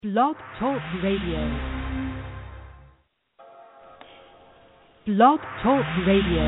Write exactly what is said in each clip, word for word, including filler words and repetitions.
Blog Talk Radio. Blog Talk Radio.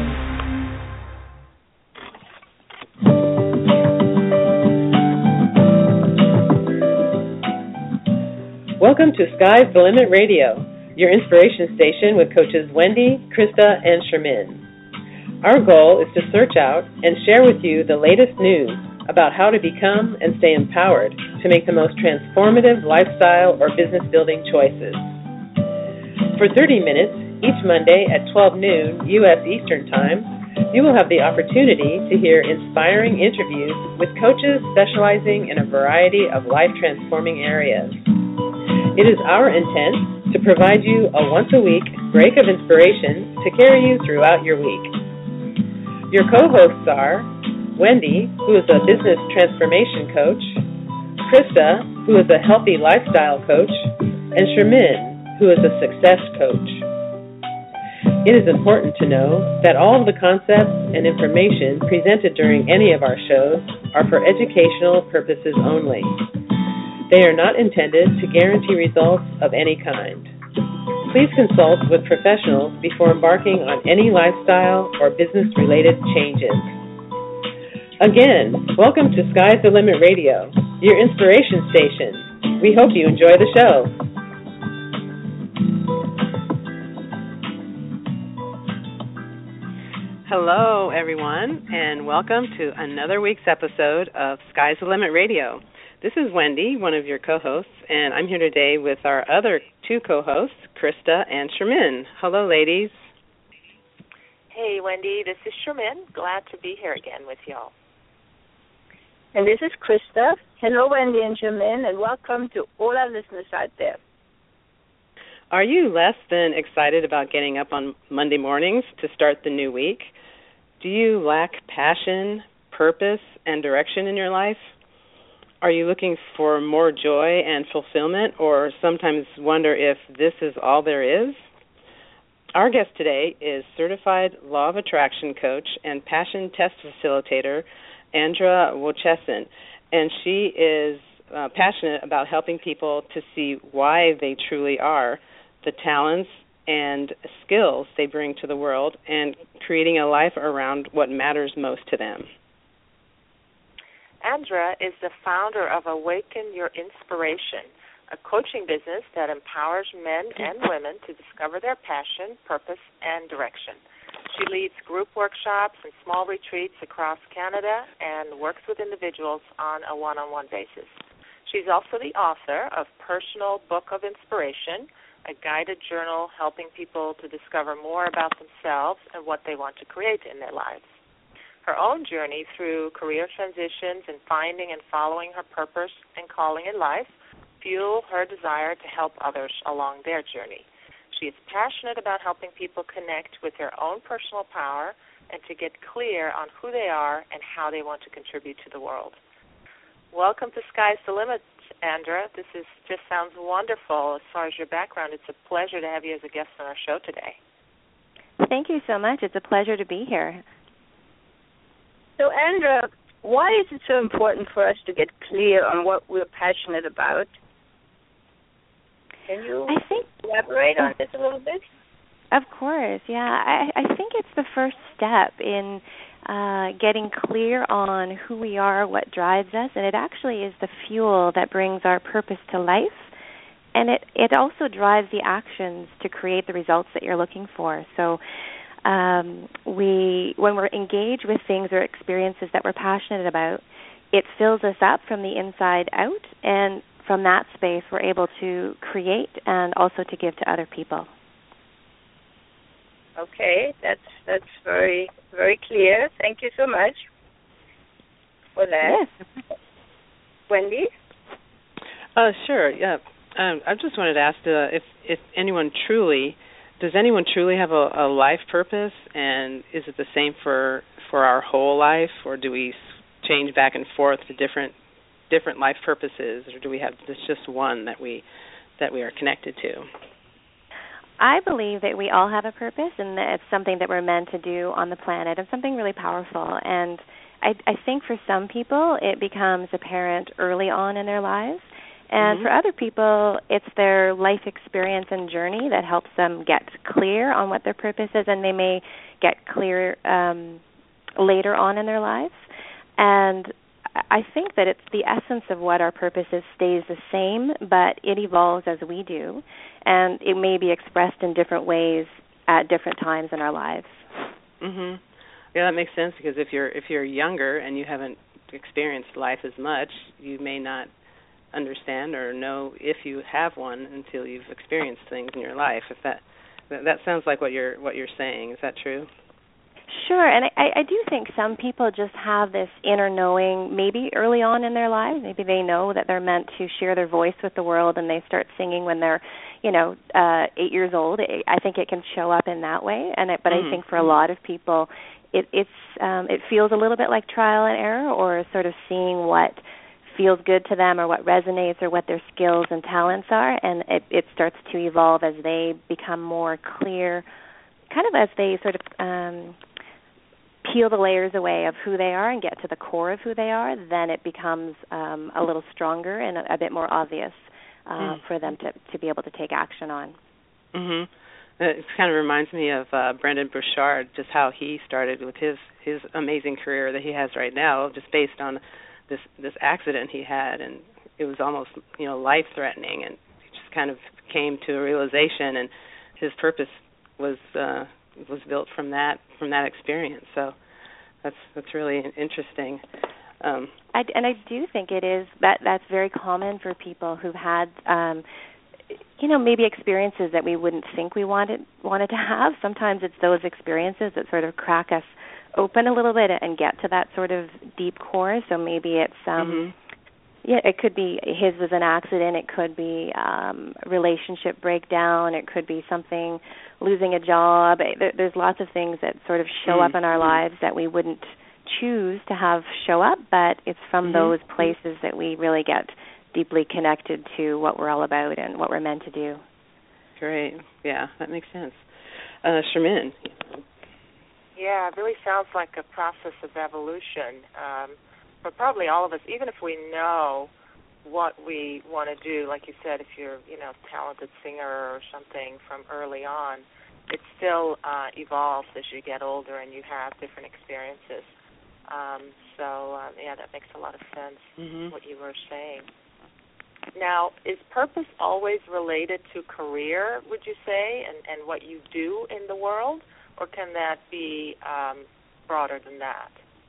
Welcome to Sky's the Limit Radio, your inspiration station with coaches Wendy, Krista, and Shermin. Our goal is to search out and share with you the latest news about how to become and stay empowered to make the most transformative lifestyle or business building choices. For thirty minutes, each Monday at twelve noon U S Eastern Time, you will have the opportunity to hear inspiring interviews with coaches specializing in a variety of life-transforming areas. It is our intent to provide you a once-a-week break of inspiration to carry you throughout your week. Your co-hosts are Wendy, who is a business transformation coach, Krista, who is a healthy lifestyle coach, and Shermin, who is a success coach. It is important to know that all of the concepts and information presented during any of our shows are for educational purposes only. They are not intended to guarantee results of any kind. Please consult with professionals before embarking on any lifestyle or business-related changes. Again, welcome to Sky's the Limit Radio, your inspiration station. We hope you enjoy the show. Hello, everyone, and welcome to another week's episode of Sky's the Limit Radio. This is Wendy, one of your co-hosts, and I'm here today with our other two co-hosts, Krista and Shermin. Hello, ladies. Hey, Wendy, this is Shermin. Glad to be here again with y'all. And this is Krista. Hello, Wendy and Shermin, and welcome to all our listeners out there. Are you less than excited about getting up on Monday mornings to start the new week? Do you lack passion, purpose, and direction in your life? Are you looking for more joy and fulfillment, or sometimes wonder if this is all there is? Our guest today is Certified Law of Attraction Coach and Passion Test Facilitator, Andra Wojcicki, and she is uh, passionate about helping people to see why they truly are, the talents and skills they bring to the world, and creating a life around what matters most to them. Andra is the founder of Awaken Your Inspiration, a coaching business that empowers men and women to discover their passion, purpose, and direction. She leads group workshops and small retreats across Canada and works with individuals on a one-on-one basis. She's also the author of Personal Book of Inspiration, a guided journal helping people to discover more about themselves and what they want to create in their lives. Her own journey through career transitions and finding and following her purpose and calling in life fuel her desire to help others along their journey. She is passionate about helping people connect with their own personal power and to get clear on who they are and how they want to contribute to the world. Welcome to Sky's the Limit, Andra. This is just sounds wonderful as far as your background. It's a pleasure to have you as a guest on our show today. Thank you so much. It's a pleasure to be here. So, Andra, why is it so important for us to get clear on what we're passionate about? Can you I think, elaborate on this a little bit? Of course, yeah. I, I think it's the first step in uh, getting clear on who we are, what drives us, and it actually is the fuel that brings our purpose to life, and it, it also drives the actions to create the results that you're looking for. So um, we, when we're engaged with things or experiences that we're passionate about, it fills us up from the inside out, and from that space, we're able to create and also to give to other people. Okay, that's that's very very clear. Thank you so much for that. Yes. Wendy? Uh, sure. Yeah. Um, I just wanted to ask uh, if if anyone truly does anyone truly have a, a life purpose, and is it the same for for our whole life, or do we change back and forth to different different life purposes, or do we have this just one that we that we are connected to? I believe that we all have a purpose, and that it's something that we're meant to do on the planet, and something really powerful. And I, I think for some people it becomes apparent early on in their lives, And mm-hmm. for other people, it's their life experience and journey that helps them get clear on what their purpose is, and they may get clear um, later on in their lives. And I think that it's the essence of what our purpose is stays the same, but it evolves as we do, and it may be expressed in different ways at different times in our lives. Mhm. Yeah, that makes sense, because if you're if you're younger and you haven't experienced life as much, you may not understand or know if you have one until you've experienced things in your life. If that that sounds like what you're what you're saying. Is that true? Sure, and I, I do think some people just have this inner knowing, maybe early on in their lives. Maybe they know that they're meant to share their voice with the world, and they start singing when they're, you know, uh, eight years old. I think it can show up in that way, and it, but mm-hmm. I think for a lot of people, it, it's um, it feels a little bit like trial and error, or sort of seeing what feels good to them, or what resonates, or what their skills and talents are, and it, it starts to evolve as they become more clear, kind of as they sort of um, peel the layers away of who they are and get to the core of who they are. Then it becomes um, a little stronger and a, a bit more obvious uh, mm. for them to, to be able to take action on. Mm-hmm. It kind of reminds me of uh, Brendon Burchard, just how he started with his, his amazing career that he has right now, just based on this this accident he had, and it was almost, you know, life-threatening, and he just kind of came to a realization, and his purpose was uh, was built from that from that experience. So that's that's really interesting. Um, I, and I do think it is that that's very common for people who've had, um, you know, maybe experiences that we wouldn't think we wanted wanted to have. Sometimes it's those experiences that sort of crack us open a little bit and get to that sort of deep core. So maybe it's um mm-hmm. yeah, it could be his was an accident, it could be um relationship breakdown, it could be something, losing a job. There, there's lots of things that sort of show mm-hmm. up in our lives that we wouldn't choose to have show up, but it's from mm-hmm. those places that we really get deeply connected to what we're all about and what we're meant to do. Great. Yeah, that makes sense. Uh Shermin. Yeah, it really sounds like a process of evolution. Um, for probably all of us, even if we know what we want to do, like you said, if you're, you know, a talented singer or something from early on, it still uh, evolves as you get older and you have different experiences. Um, so, uh, yeah, that makes a lot of sense, mm-hmm. what you were saying. Now, is purpose always related to career, would you say, and, and what you do in the world? Or can that be um, broader than that?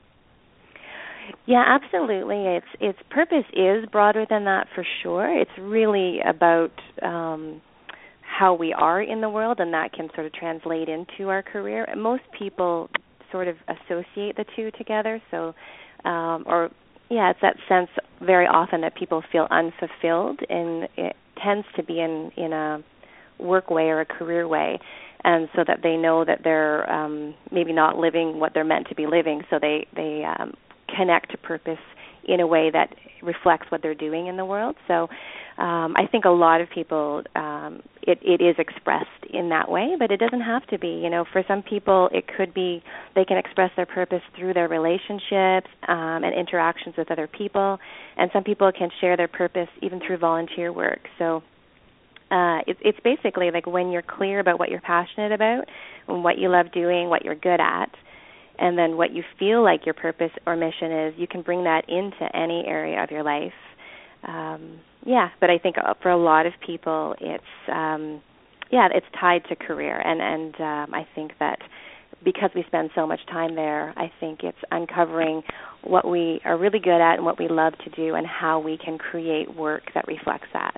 Yeah, absolutely. Its its purpose is broader than that for sure. It's really about um, how we are in the world, and that can sort of translate into our career. Most people sort of associate the two together. So, um, or yeah, it's that sense very often that people feel unfulfilled, and it tends to be in in a work way or a career way. And so that they know that they're um, maybe not living what they're meant to be living, so they, they um, connect to purpose in a way that reflects what they're doing in the world. So um, I think a lot of people, um, it, it is expressed in that way, but it doesn't have to be. You know, for some people, it could be they can express their purpose through their relationships um, and interactions with other people, and some people can share their purpose even through volunteer work. So Uh, it, it's basically like when you're clear about what you're passionate about and what you love doing, what you're good at, and then what you feel like your purpose or mission is, you can bring that into any area of your life. Um, yeah, but I think for a lot of people, it's um, yeah, it's tied to career, and and um, I think that because we spend so much time there, I think it's uncovering what we are really good at and what we love to do, and how we can create work that reflects that.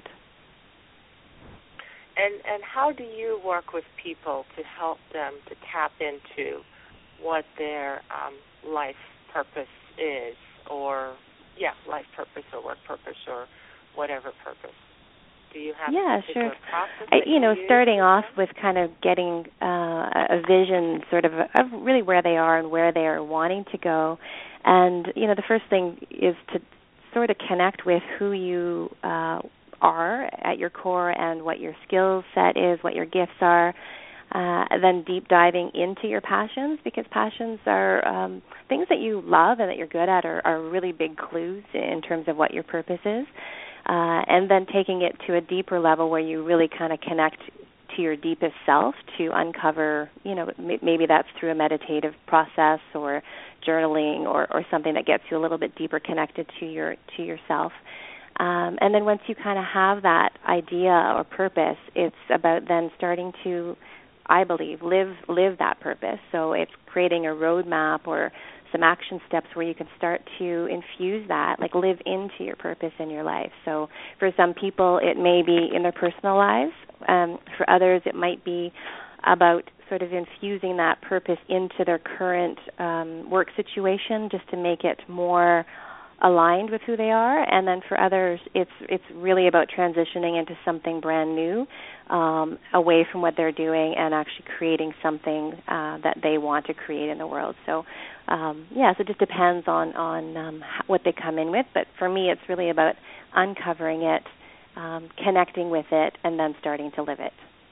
And and how do you work with people to help them to tap into what their um, life purpose is, or, yeah, life purpose or work purpose or whatever purpose? Do you have yeah, a particular sure. process I, that you you know, use starting off them? with kind of getting uh, a vision sort of of really where they are and where they are wanting to go. And, you know, the first thing is to sort of connect with who you uh are at your core and what your skill set is, what your gifts are, uh, then deep diving into your passions, because passions are um, things that you love and that you're good at are, are really big clues in terms of what your purpose is. uh, and then taking it to a deeper level where you really kind of connect to your deepest self to uncover, you know, m- maybe that's through a meditative process or journaling or, or something that gets you a little bit deeper connected to your to yourself. Um, and then once you kind of have that idea or purpose, it's about then starting to, I believe, live live that purpose. So it's creating a roadmap or some action steps where you can start to infuse that, like live into your purpose in your life. So for some people, it may be in their personal lives. Um, for others, it might be about sort of infusing that purpose into their current um, work situation just to make it more aligned with who they are. And then for others, it's it's really about transitioning into something brand new, um, away from what they're doing and actually creating something uh, that they want to create in the world. So, um, yeah, so it just depends on, on um, what they come in with. But for me, it's really about uncovering it, um, connecting with it, and then starting to live it.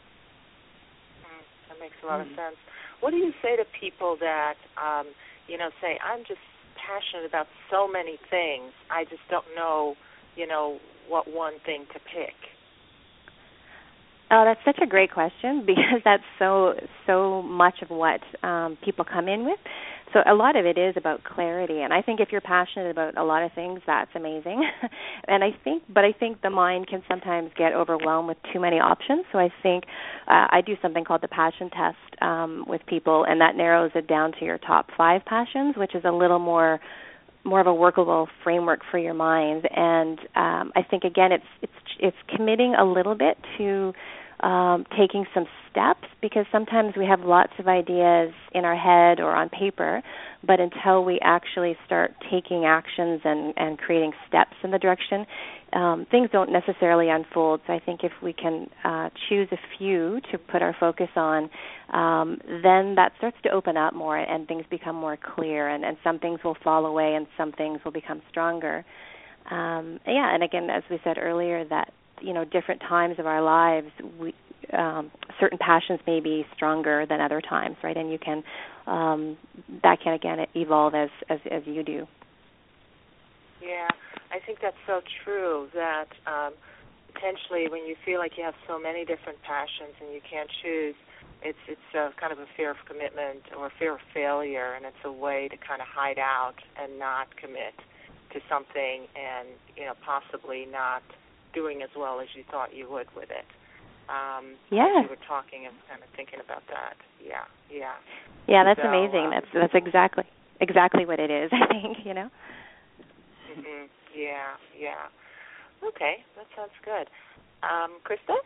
Mm, that makes a lot mm-hmm. of sense. What do you say to people that, um, you know, say, I'm just passionate about so many things, I just don't know, you know, what one thing to pick? Oh, that's such a great question because that's so so much of what um, people come in with. So a lot of it is about clarity, and I think if you're passionate about a lot of things, that's amazing. and I think, but I think the mind can sometimes get overwhelmed with too many options. So I think uh, I do something called the passion test um, with people, and that narrows it down to your top five passions, which is a little more more of a workable framework for your mind. And um, I think again, it's it's it's committing a little bit to um, taking some steps, because sometimes we have lots of ideas in our head or on paper, but until we actually start taking actions and, and creating steps in the direction, um, things don't necessarily unfold. So I think if we can uh, choose a few to put our focus on, um, then that starts to open up more and things become more clear, and, and some things will fall away and some things will become stronger. Um, yeah, and again, as we said earlier, that you know, different times of our lives, we, um, certain passions may be stronger than other times, right? And you can, um, that can again evolve as, as as you do. Yeah, I think that's so true. That um, potentially, when you feel like you have so many different passions and you can't choose, it's it's a, kind of a fear of commitment or a fear of failure, and it's a way to kind of hide out and not commit to something, and you know, possibly not doing as well as you thought you would with it. Um, yeah. As you were talking and kind of thinking about that. Yeah, yeah. Yeah, that's so, amazing. Um, that's that's exactly exactly what it is, I think, you know. Mm-hmm. Yeah, yeah. Okay, that sounds good. Um, Krista?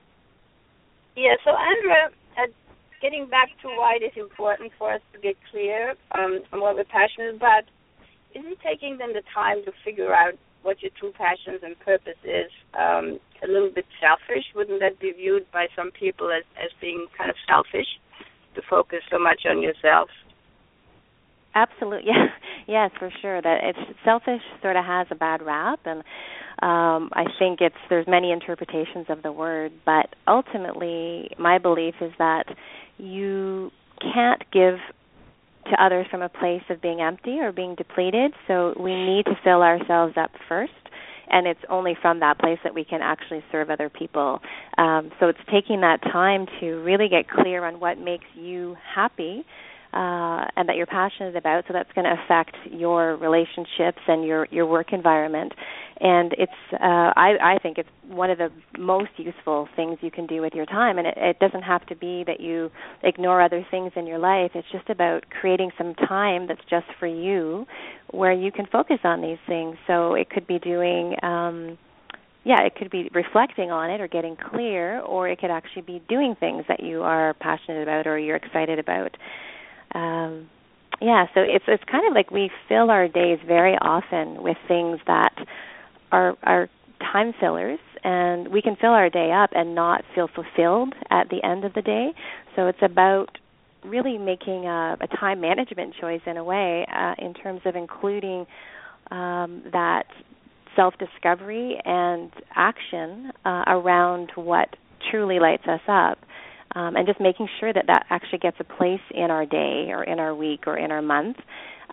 Yeah, so Andrea, uh, getting back to why it is important for us to get clear um, on what we're passionate about, isn't taking then the time to figure out what your true passions and purpose is um, a little bit selfish? Wouldn't that be viewed by some people as, as being kind of selfish to focus so much on yourself? Absolutely, yeah, yes, for sure. That it's selfish sort of has a bad rap, and um, I think it's there's many interpretations of the word, but ultimately, my belief is that you can't give to others from a place of being empty or being depleted. So we need to fill ourselves up first, and it's only from that place that we can actually serve other people. Um, so it's taking that time to really get clear on what makes you happy uh, and that you're passionate about. So that's going to affect your relationships and your, your work environment. And it's uh, I, I think it's one of the most useful things you can do with your time. And it, it doesn't have to be that you ignore other things in your life. It's just about creating some time that's just for you where you can focus on these things. So it could be doing, um, yeah, it could be reflecting on it or getting clear, or it could actually be doing things that you are passionate about or you're excited about. Um, yeah, so it's it's kind of like we fill our days very often with things that are are time fillers, and we can fill our day up and not feel fulfilled at the end of the day. So it's about really making a, a time management choice in a way uh, in terms of including um, that self-discovery and action uh, around what truly lights us up. Um, and just making sure that that actually gets a place in our day or in our week or in our month.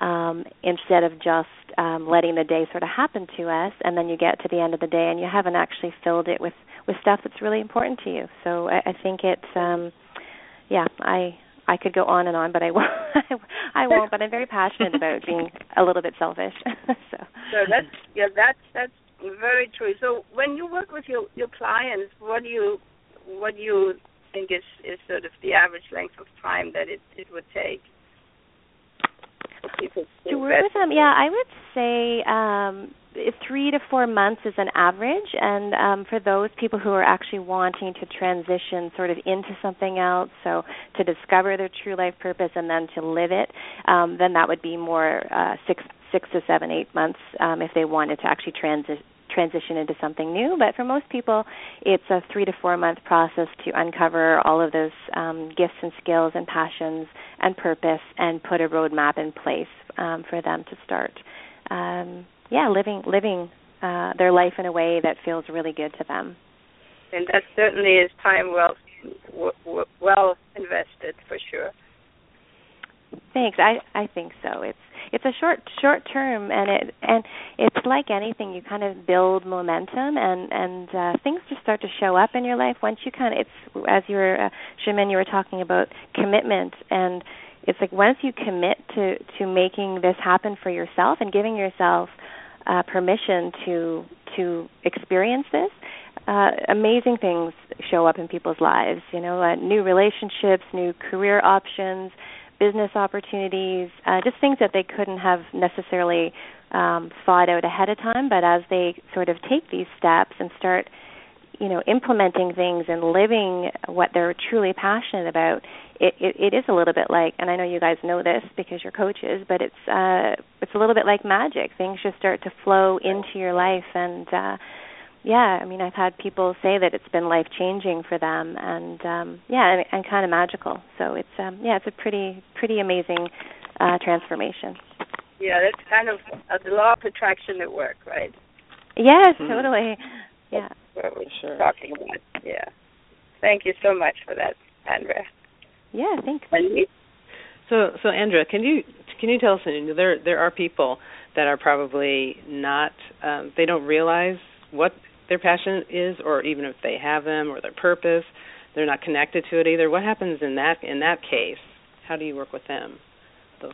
um, instead of just um, letting the day sort of happen to us, and then you get to the end of the day and you haven't actually filled it with, with stuff that's really important to you. So I, I think it's, um, yeah, I I could go on and on, but I won't. I won't. But I'm very passionate about being a little bit selfish. so. so that's yeah, that's that's very true. So when you work with your, your clients, what do you what do you think is, is sort of the average length of time that it, it would take? To work with them, yeah, I would say um, three to four months is an average, and um, for those people who are actually wanting to transition sort of into something else, so to discover their true life purpose and then to live it, um, then that would be more uh, six, six to seven, eight months um, if they wanted to actually transition. transition into something new. But for most people, it's a three to four month process to uncover all of those um, gifts and skills and passions and purpose and put a roadmap in place um, for them to start, um, yeah, living living uh, their life in a way that feels really good to them. And that certainly is time well w- well invested, for sure. Thanks. I, I think so. It's it's a short short term, and it and it's like anything. You kind of build momentum, and and uh, things just start to show up in your life once you kind of. It's as you were, uh, Charmaine, you were talking about commitment, and it's like once you commit to to making this happen for yourself and giving yourself uh, permission to to experience this. Uh, amazing things show up in people's lives. You know, uh, new relationships, new career options, business opportunities, uh, just things that they couldn't have necessarily um, thought out ahead of time. But as they sort of take these steps and start, you know, implementing things and living what they're truly passionate about, it, it, it is a little bit like, and I know you guys know this because you're coaches, but it's uh, it's a little bit like magic. Things just start to flow into your life, and uh, yeah, I mean, I've had people say that it's been life-changing for them, and um, yeah, and, and kind of magical. So it's um, yeah, it's a pretty pretty amazing uh, transformation. Yeah, that's kind of uh, the law of attraction at work, right? Yes, mm-hmm. totally. Yeah, that's what we're sure. talking about. Yeah. Thank you so much for that, Andrea. Yeah, thanks. So, so Andrea, can you can you tell us? There there are people that are probably not. Um, they don't realize what their passion is, or even if they have them, or their purpose, they're not connected to it either. What happens in that in that case? How do you work with them? So.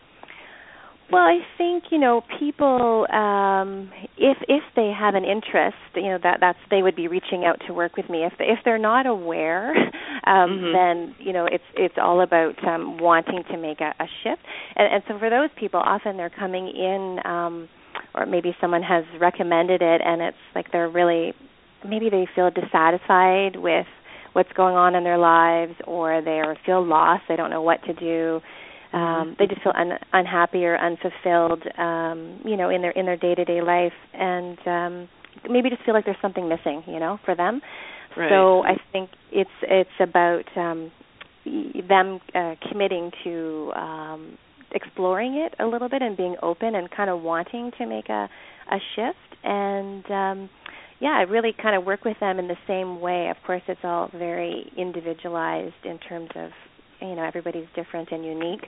Well, I think, you know, people, um, if if they have an interest, you know, that that's they would be reaching out to work with me. If they, if they're not aware, um, mm-hmm. then you know, it's it's all about um, wanting to make a, a shift. And, and so for those people, often they're coming in. Um, or maybe someone has recommended it, and it's like they're really, maybe they feel dissatisfied with what's going on in their lives, or they feel lost, they don't know what to do, um, they just feel un- unhappy or unfulfilled, um, you know, in their in their day-to-day life, and um, maybe just feel like there's something missing, you know, for them. Right. So I think it's it's about um, them uh, committing to um, exploring it a little bit and being open and kind of wanting to make a, a shift. And, um, yeah, I really kind of work with them in the same way. Of course, it's all very individualized in terms of, you know, everybody's different and unique.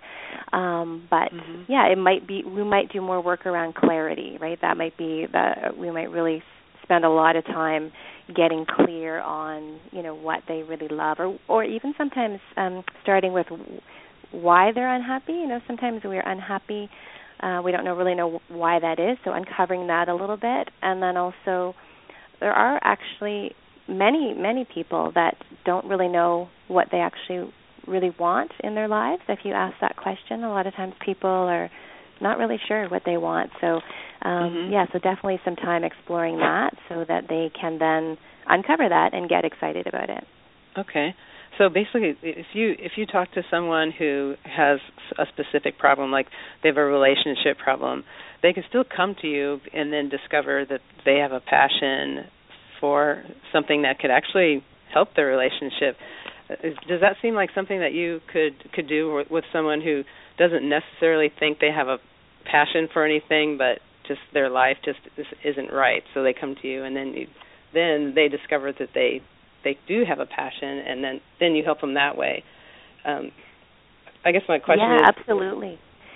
Um, but, mm-hmm. yeah, it might be, we might do more work around clarity, right? That might be, the, we might really spend a lot of time getting clear on, you know, what they really love, or, or even sometimes um, starting with why they're unhappy. You know, sometimes we're unhappy. Uh, we don't know really know why that is, so uncovering that a little bit. And then also there are actually many, many people that don't really know what they actually really want in their lives. If you ask that question, a lot of times people are not really sure what they want. So, um, mm-hmm. yeah, so definitely some time exploring that so that they can then uncover that and get excited about it. Okay. So basically, if you if you talk to someone who has a specific problem, like they have a relationship problem, they can still come to you and then discover that they have a passion for something that could actually help their relationship. Does that seem like something that you could, could do with someone who doesn't necessarily think they have a passion for anything, but just their life just isn't right? So they come to you, and then you, then they discover that they they do have a passion, and then, then you help them that way. Um, I guess my question yeah, is... Yeah, absolutely.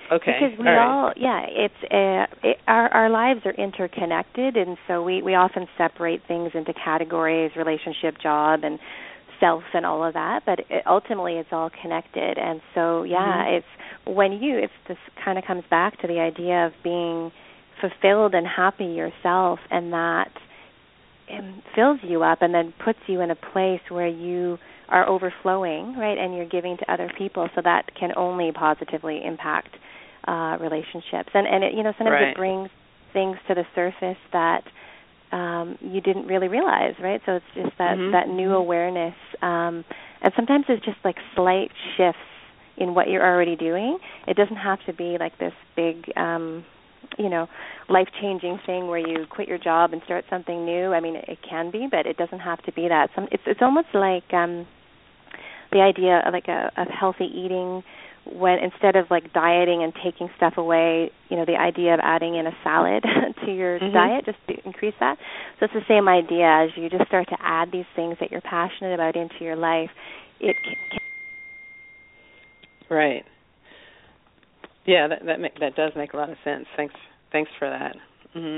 Okay. Because we all, all, right. yeah, it's uh, it, our our lives are interconnected, and so we we often separate things into categories: relationship, job, and self, and all of that. But it, ultimately, it's all connected. And so, yeah, mm-hmm. it's when you, it's this kind of comes back to the idea of being fulfilled and happy yourself, and that um, fills you up, and then puts you in a place where you are overflowing, right, and you're giving to other people. So that can only positively impact uh, relationships. And and it, you know, sometimes right. it brings things to the surface that um, you didn't really realize, right? So it's just that mm-hmm. that new awareness, um, and sometimes it's just like slight shifts in what you're already doing. It doesn't have to be like this big, um, you know, life-changing thing where you quit your job and start something new. I mean, it can be, but it doesn't have to be that. Some, it's it's almost like um, the idea of like a of healthy eating, when instead of like dieting and taking stuff away, you know, the idea of adding in a salad to your mm-hmm. diet just to increase that. So it's the same idea as you just start to add these things that you're passionate about into your life. It can, can right. Yeah, that that make, that does make a lot of sense. Thanks, thanks for that. Mm-hmm.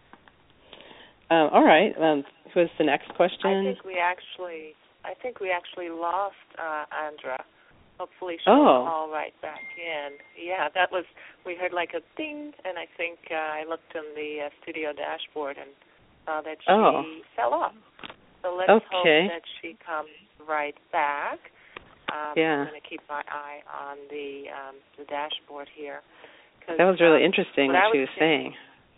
Um, all right. Um, who is the next question? I think we actually, I think we actually lost uh, Andra. Hopefully she'll oh. call right back in. Yeah, that was. We heard like a ding, and I think uh, I looked on the uh, studio dashboard and saw that she oh. fell off. So let's okay. hope that she comes right back. Um, yeah. I'm going to keep my eye on the um, the dashboard here. That was really um, interesting what, what she was, was saying.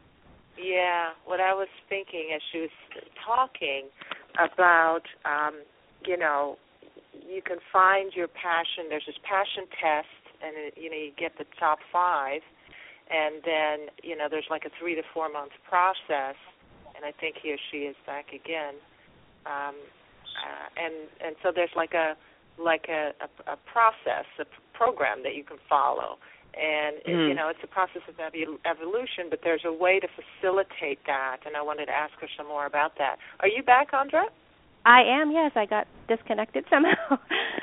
Yeah, what I was thinking as she was talking about, um, you know, you can find your passion. There's this passion test, and, it, you know, you get the top five, and then, you know, there's like a three to four month process, and I think he or she is back again. Um, uh, and and so there's like a like a, a, a process, a program that you can follow. And, mm. it, you know, it's a process of evolution, but there's a way to facilitate that, and I wanted to ask her some more about that. Are you back, Andra? I am, yes. I got disconnected somehow.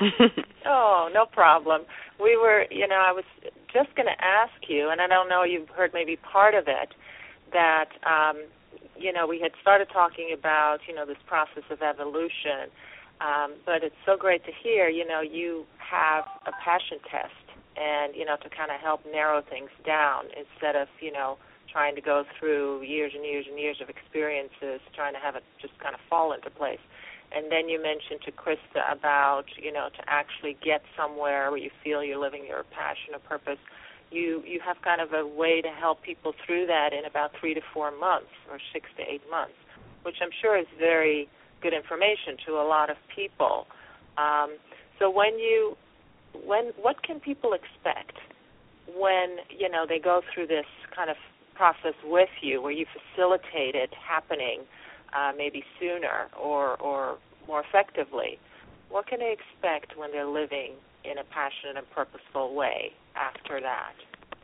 Oh, no problem. We were, you know, I was just going to ask you, and I don't know, you've heard maybe part of it, that, um, you know, we had started talking about, you know, this process of evolution, um, but it's so great to hear, you know, you have a passion test, and, you know, to kind of help narrow things down instead of, you know, trying to go through years and years and years of experiences, trying to have it just kind of fall into place. And then you mentioned to Krista about, you know, to actually get somewhere where you feel you're living your passion or purpose. You you have kind of a way to help people through that in about three to four months or six to eight months, which I'm sure is very good information to a lot of people. Um, so when you, when what can people expect when, you know, they go through this kind of process with you where you facilitate it happening Uh, maybe sooner or, or more effectively? What can they expect when they're living in a passionate and purposeful way after that?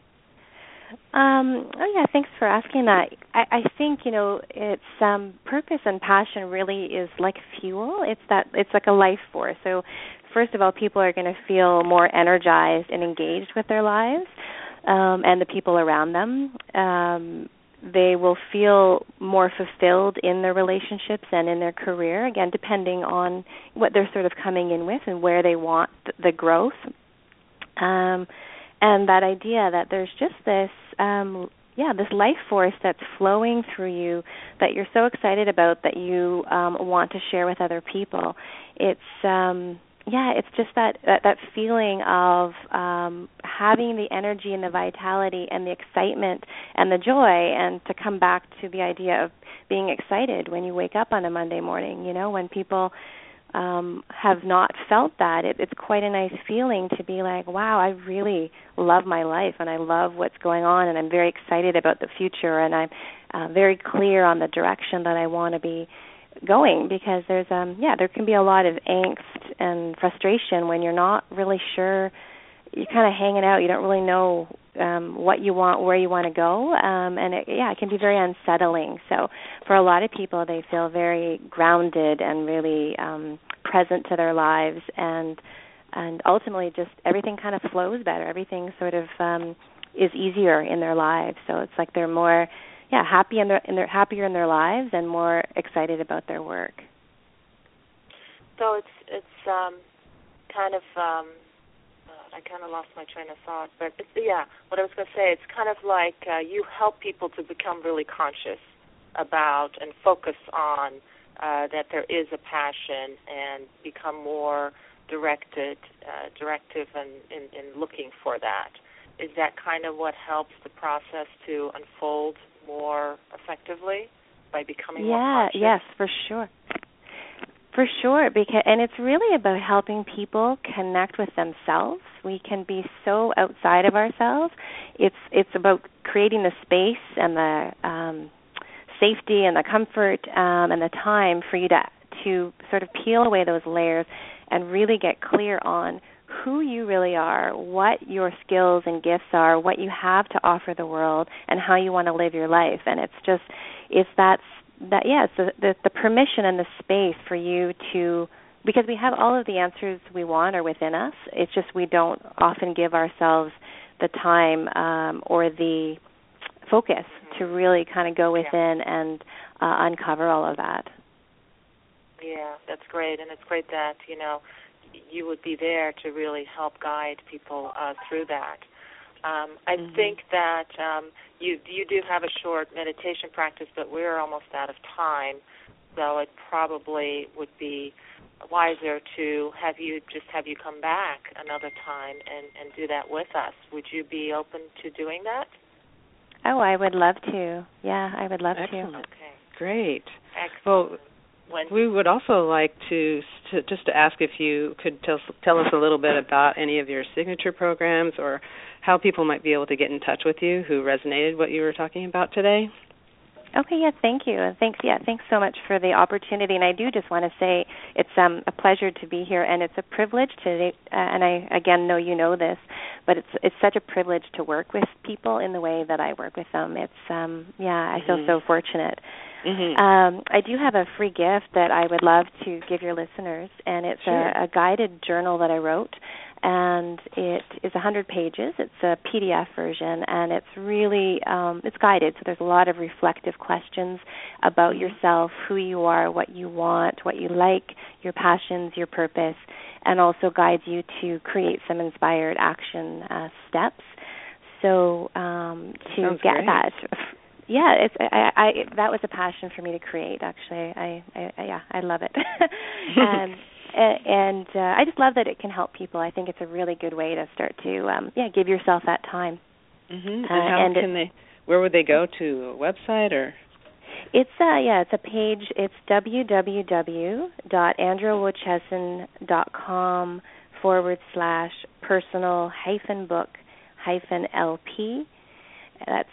Um, oh, yeah, thanks for asking that. I, I think, you know, it's um, purpose and passion really is like fuel. It's that it's like a life force. So first of all, people are going to feel more energized and engaged with their lives um, and the people around them. Um They will feel more fulfilled in their relationships and in their career, again, depending on what they're sort of coming in with and where they want the growth. Um, and that idea that there's just this, um, yeah, this life force that's flowing through you that you're so excited about that you um, want to share with other people. It's... Um, Yeah, it's just that, that, that feeling of um, having the energy and the vitality and the excitement and the joy, and to come back to the idea of being excited when you wake up on a Monday morning. You know, when people um, have not felt that, it, it's quite a nice feeling to be like, wow, I really love my life and I love what's going on, and I'm very excited about the future, and I'm uh, very clear on the direction that I want to be going, because there's um yeah there can be a lot of angst and frustration when you're not really sure, you're kind of hanging out, you don't really know um what you want, where you want to go, um and it, yeah it can be very unsettling. So for a lot of people, they feel very grounded and really um present to their lives, and and ultimately just everything kind of flows better, everything sort of um is easier in their lives. So it's like they're more, yeah, happy in their, in their happier in their lives and more excited about their work. So it's it's um, kind of um, I kind of lost my train of thought, but it's, yeah, what I was going to say, it's kind of like uh, you help people to become really conscious about and focus on uh, that there is a passion and become more directed, uh, directive in, in, in looking for that. Is that kind of what helps the process to unfold more effectively by becoming yeah, more conscious? Yeah, yes, for sure. For sure, because and it's really about helping people connect with themselves. We can be so outside of ourselves. It's it's about creating the space and the um, safety and the comfort um, and the time for you to to sort of peel away those layers and really get clear on who you really are, what your skills and gifts are, what you have to offer the world, and how you want to live your life. And it's just it's that. That yeah, it's the, the the permission and the space for you to, because we have all of the answers we want are within us. It's just we don't often give ourselves the time um, or the focus mm-hmm. to really kind of go within yeah. and uh, uncover all of that. Yeah, that's great, and it's great that you know you would be there to really help guide people uh, through that. Um, I mm-hmm. think that um, you you do have a short meditation practice, but we're almost out of time, so it probably would be wiser to have you just have you come back another time and, and do that with us. Would you be open to doing that? Oh, I would love to. Yeah, I would love Excellent. to. Okay, great. Excellent. Well, when we would also like to, to just to ask if you could tell, tell us a little bit about any of your signature programs or how people might be able to get in touch with you who resonated what you were talking about today. Okay, yeah, thank you. And thanks, yeah, thanks so much for the opportunity. And I do just want to say it's um, a pleasure to be here, and it's a privilege to, uh, and I, again, know you know this, but it's it's such a privilege to work with people in the way that I work with them. It's, um, yeah, I feel mm-hmm. so fortunate. Mm-hmm. Um, I do have a free gift that I would love to give your listeners, and it's sure. a, a guided journal that I wrote, and it is one hundred pages. It's a P D F version, and it's really, um, it's guided, so there's a lot of reflective questions about mm-hmm. yourself, who you are, what you want, what you like, your passions, your purpose, and also guides you to create some inspired action uh, steps. So um, to Sounds get great. that... Yeah, it's I, I that was a passion for me to create. Actually, I, I, I yeah, I love it, um, and, and uh, I just love that it can help people. I think it's a really good way to start to um, yeah give yourself that time. Mm-hmm. And uh, how and can it, they? Where would they go to? A website or? It's uh yeah, it's a page. It's www.andreawojcesson.com forward slash personal hyphen book hyphen LP. That's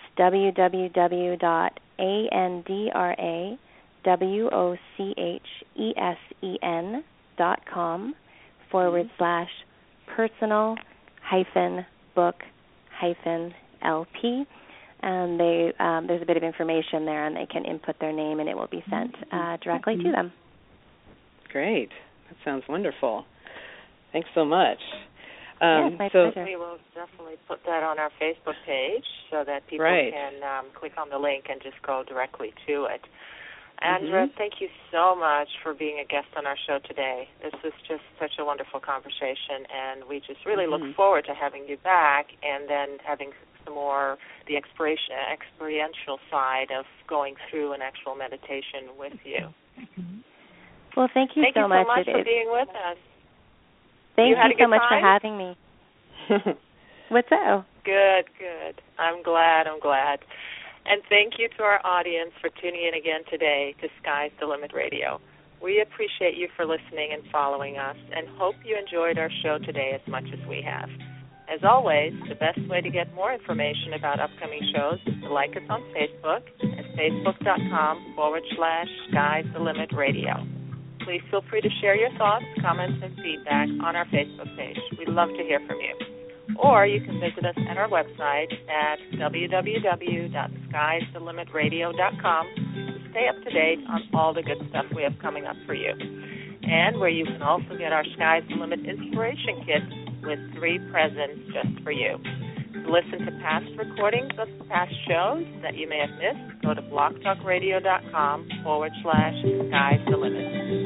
www.andreawojcesson.com forward slash personal hyphen book hyphen LP. And they um, there's a bit of information there, and they can input their name, and it will be sent uh, directly to them. Great. That sounds wonderful. Thanks so much. Um, yes, my so pleasure. We will definitely put that on our Facebook page so that people right. can um, click on the link and just go directly to it. Andra, mm-hmm. thank you so much for being a guest on our show today. This was just such a wonderful conversation, and we just really mm-hmm. look forward to having you back and then having some more the exploration, experiential side of going through an actual meditation with you. Mm-hmm. Well, thank you thank so much. much. Thank you so much for being with us. Thank you, you, you so much time? for having me. What's that? Good, good. I'm glad, I'm glad. And thank you to our audience for tuning in again today to Sky's the Limit Radio. We appreciate you for listening and following us and hope you enjoyed our show today as much as we have. As always, the best way to get more information about upcoming shows is to like us on Facebook at facebook.com forward slash Sky's the Limit Radio. Please feel free to share your thoughts, comments, and feedback on our Facebook page. We'd love to hear from you. Or you can visit us at our website at w w w dot skies the limit radio dot com to stay up to date on all the good stuff we have coming up for you. And where you can also get our Sky's the Limit Inspiration Kit with three presents just for you. To listen to past recordings of past shows that you may have missed, go to blogtalkradio.com forward slash sky's the limit.